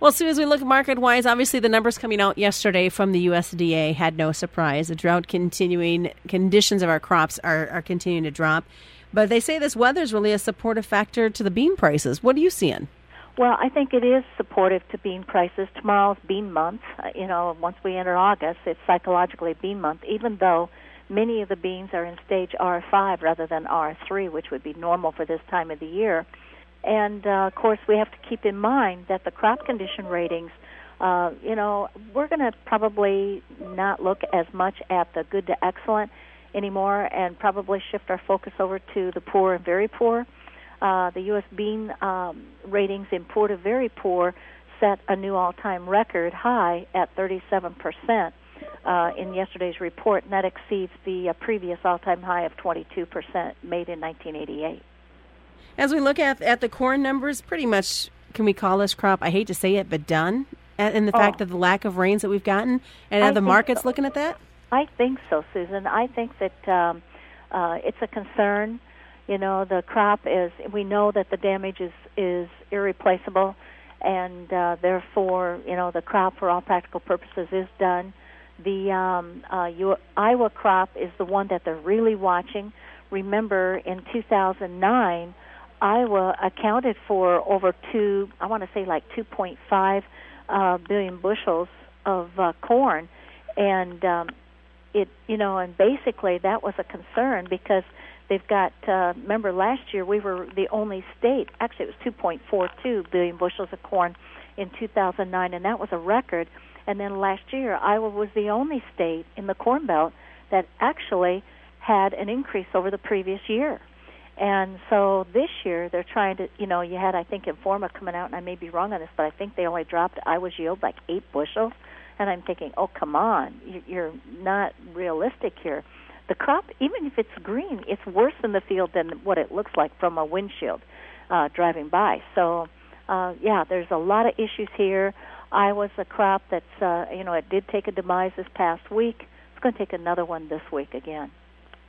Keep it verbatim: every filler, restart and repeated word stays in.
Well, Sue, as we look market-wise, obviously the numbers coming out yesterday from the U S D A had no surprise. The drought continuing, conditions of our crops are, are continuing to drop. But they say this weather is really a supportive factor to the bean prices. What are you seeing? Well, I think it is supportive to bean prices. Tomorrow's bean month. Uh, you know, once we enter August, it's psychologically bean month, even though many of the beans are in stage R five rather than R three, which would be normal for this time of the year. And, uh, of course, we have to keep in mind that the crop condition ratings, uh, you know, we're going to probably not look as much at the good to excellent anymore and probably shift our focus over to the poor and very poor. Uh, the U S bean um, ratings in poor to very poor set a new all-time record high at thirty-seven percent uh, in yesterday's report, and that exceeds the uh, previous all-time high of twenty-two percent made in nineteen eighty-eight. As we look at at the corn numbers, pretty much, can we call this crop, I hate to say it, but done? And the oh. fact of the lack of rains that we've gotten? And are the markets so. looking at that? I think so, Susan. I think that um, uh, it's a concern. You know, the crop is, we know that the damage is, is irreplaceable, and uh, therefore, you know, the crop for all practical purposes is done. The um, uh, your Iowa crop is the one that they're really watching. Remember, in two thousand nine, Iowa accounted for over two, I want to say like two point five uh, billion bushels of uh, corn, and um, it, you know, and basically that was a concern because they've got, uh, remember last year we were the only state, actually it was two point four two billion bushels of corn in two thousand nine, and that was a record. And then last year, Iowa was the only state in the Corn Belt that actually had an increase over the previous year. And so this year, they're trying to, you know, you had, I think, Informa coming out, and I may be wrong on this, but I think they only dropped Iowa's yield like eight bushels. And I'm thinking, oh, come on, you're not realistic here. The crop, even if it's green, it's worse in the field than what it looks like from a windshield uh, driving by. So, uh, yeah, there's a lot of issues here. Iowa's a crop that's, uh, you know, it did take a demise this past week. It's going to take another one this week again.